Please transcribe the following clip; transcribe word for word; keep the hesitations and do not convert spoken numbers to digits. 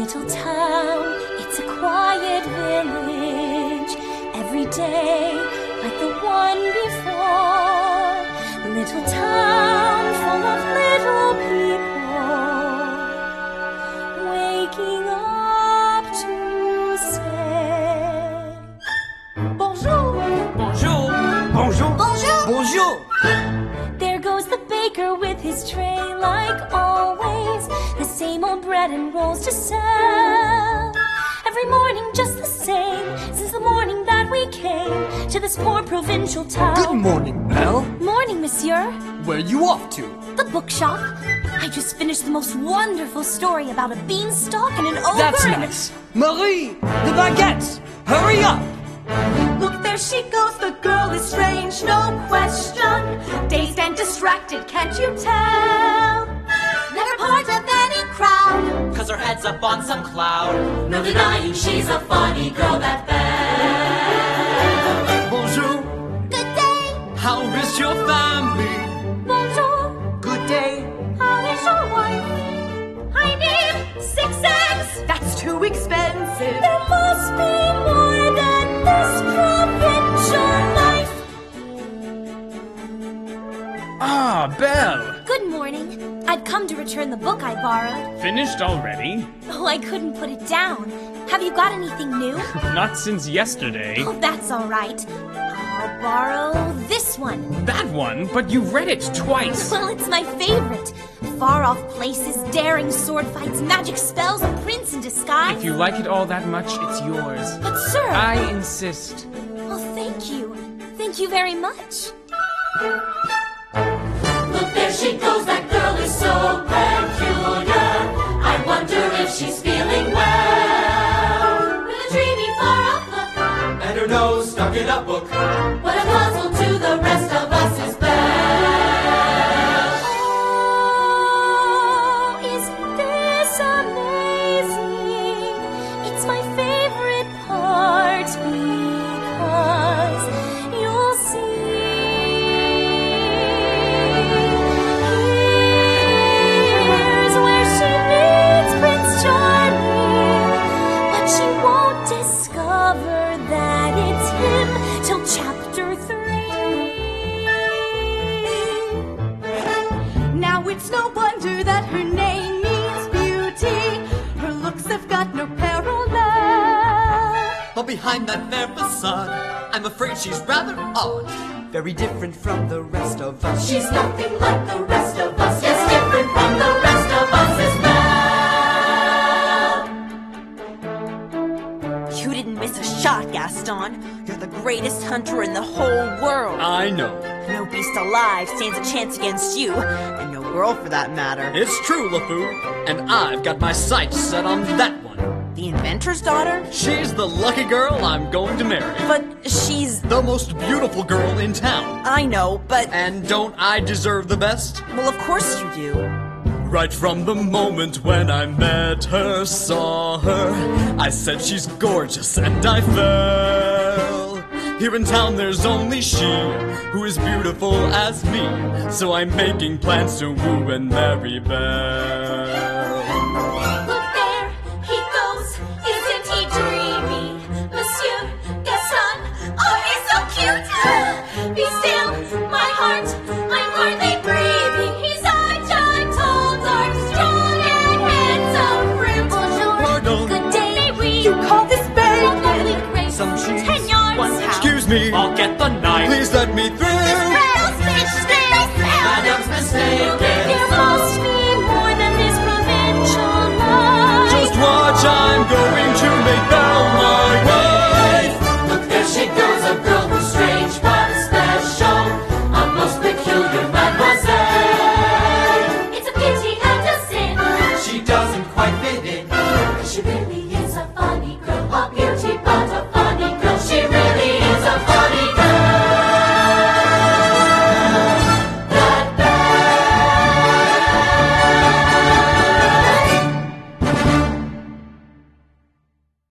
little town, it's a quiet village. Every day, like the one before. Little town full of little people, waking up to say bonjour, Bonjour. Bonjour. bonjour. Bonjour. There goes the baker with his tray like always. The same old bread and rolls to sell. Every morning just the same, since the morning that we came to this poor provincial town. Good morning, Belle. Morning, monsieur. Where you off to? The bookshop. I just finished the most wonderful story about a beanstalk and an ogre. That's and- nice. Marie, the baguettes. Hurry up. Look, there she goes, the girl is strange, no question. Dazed and distracted, can't you tell? Never part of any crowd, Cause her head's up on some cloud. No denying she's a funny girl, that Belle. Bonjour. Good day. How is your family? Bonjour. Good day. How is your wife? I need six eggs. that's too expensive. There must be more than this provincial life. Ah, Belle! Good morning. I've come to return the book I borrowed. Finished already? Oh, I couldn't put it down. Have you got anything new? Not since yesterday. Oh, that's all right. I'll borrow this one. That one? But you read it twice. Well, it's my favorite. Far-off places, daring sword fights, magic spells, a prince in disguise. If you like it all that much, it's yours. But sir... I insist. Well, thank you. Thank you very much. Look, there she goes, that girl is so peculiar. I wonder if she's feeling well. With a dreamy far-off look. And her nose stuck in a book. What a puzzle to the rest of us is Belle. Oh, isn't this amazing? It's my favorite part because you'll see. Here's where she meets Prince Charming, but she won't discover that it's him till chapter three. Now it's no wonder that her name means beauty. Her looks have got no parallel. But behind that fair facade, I'm afraid she's rather odd. Very different from the rest of us. She's nothing like the rest of us. Yes, different from the rest of us is Belle. You didn't miss a shot, Gaston. You're the greatest hunter in the whole world. I know. No beast alive stands a chance against you, and no girl for that matter. It's true, LeFou. And I've got my sights set on that one. The inventor's daughter? She's the lucky girl I'm going to marry. But she's... The most beautiful girl in town. I know, but... And don't I deserve the best? Well, of course you do. Right from the moment when I met her, saw her, I said she's gorgeous and I fell. Here in town there's only she who is beautiful as me, so I'm making plans to woo and marry Belle. Look there, he goes. Isn't he dreamy? Monsieur Gaston, oh, he's so cute. Be still, my heart, I'm hardly breathing. He's such a tall, dark, strong, and handsome prince. Bonjour, Pardon. good day, oui. You call this baby? Lovely grace, Some cheese. ten yards. One pound. Excuse me, I'll get the knife. please let me through.